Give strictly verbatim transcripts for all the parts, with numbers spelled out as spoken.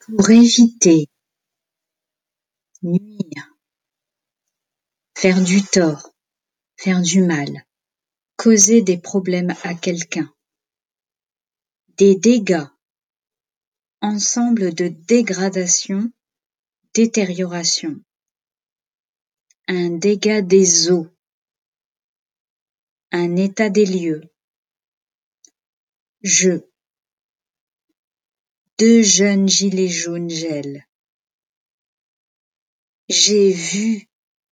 Pour éviter, nuire, faire du tort, faire du mal, causer des problèmes à quelqu'un, des dégâts, ensemble de dégradation, détérioration, un dégât des eaux, un état des lieux, je, deux jeunes gilets jaunes gèlent, j'ai vu,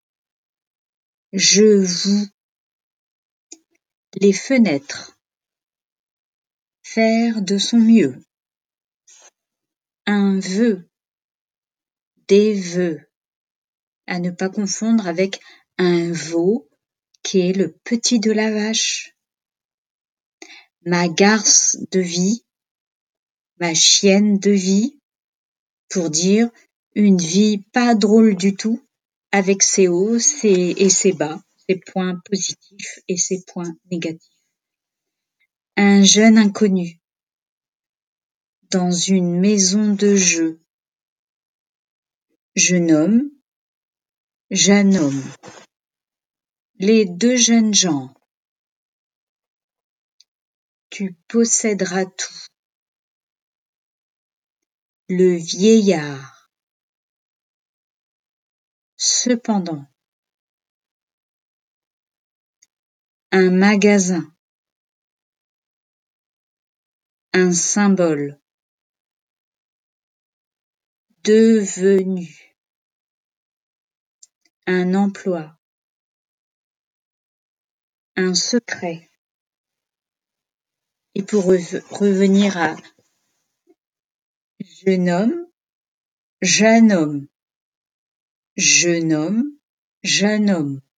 je vous, les fenêtres, faire de son mieux, un vœu, des vœux, à ne pas confondre avec un veau qui est le petit de la vache, ma garce de vie, ma chienne de vie, pour dire une vie pas drôle du tout, avec ses hauts ses, et ses bas, ses points positifs et ses points négatifs. Un jeune inconnu, dans une maison de jeu, jeune homme, jeune homme, les deux jeunes gens, tu posséderas tout, le vieillard, cependant, un magasin, un symbole, devenu, un emploi, un secret. Et pour re- revenir à jeune homme, jeune homme, jeune homme, jeune homme.